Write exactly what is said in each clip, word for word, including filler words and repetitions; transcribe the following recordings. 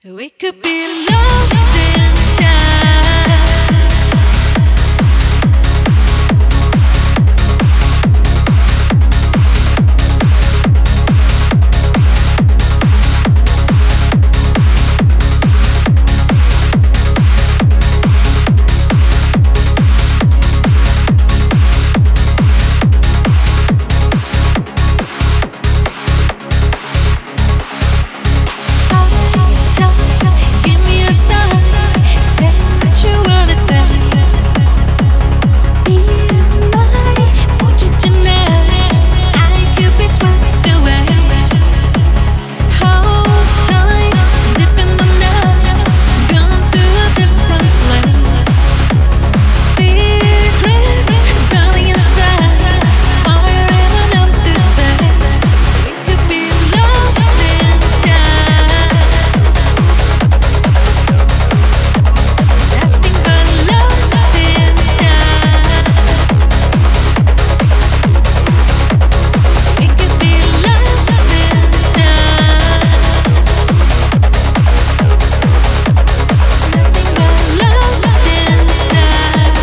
We could be lost in time. Give me a sign, say what you wanna say. Be my fortune tonight. I could be swept away. Hold tight, dip in the night, gone to a different place. Secrets burning inside, fire in an empty space. We could be lost in time. Nothing but lost in time. We could be lost in time. Nothing but lost in time.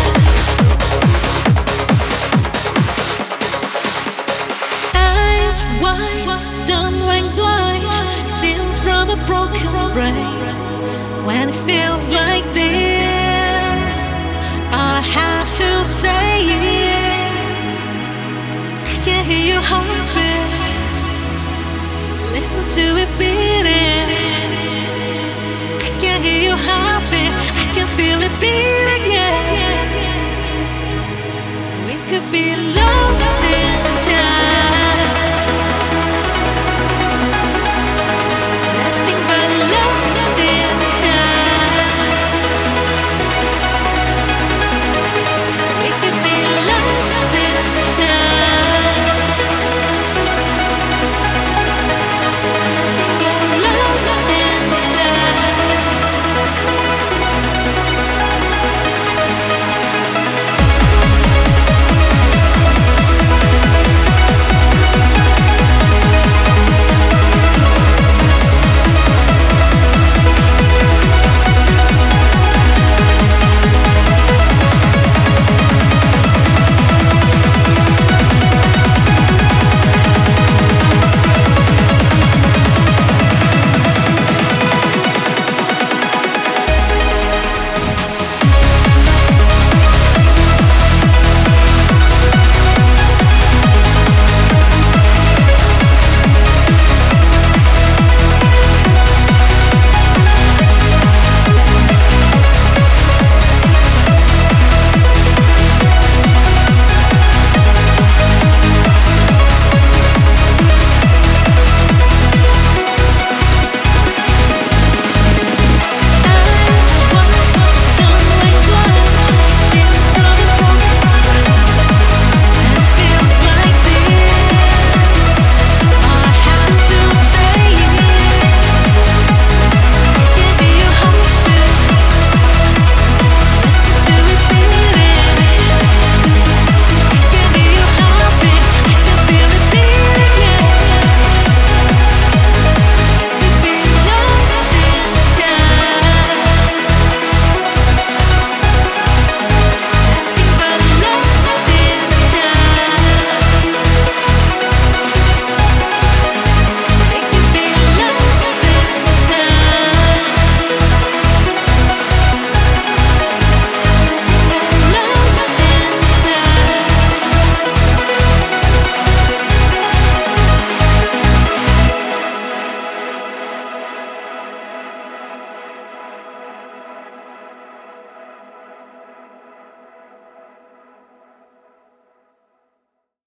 Eyes wide, stumbling blind, scenes from a broken frame. When it feels like this, all I have to say is I can hear your heartbeat. Listen to it beating. I can hear your heartbeat. I can feel it beating. Yeah, we could be.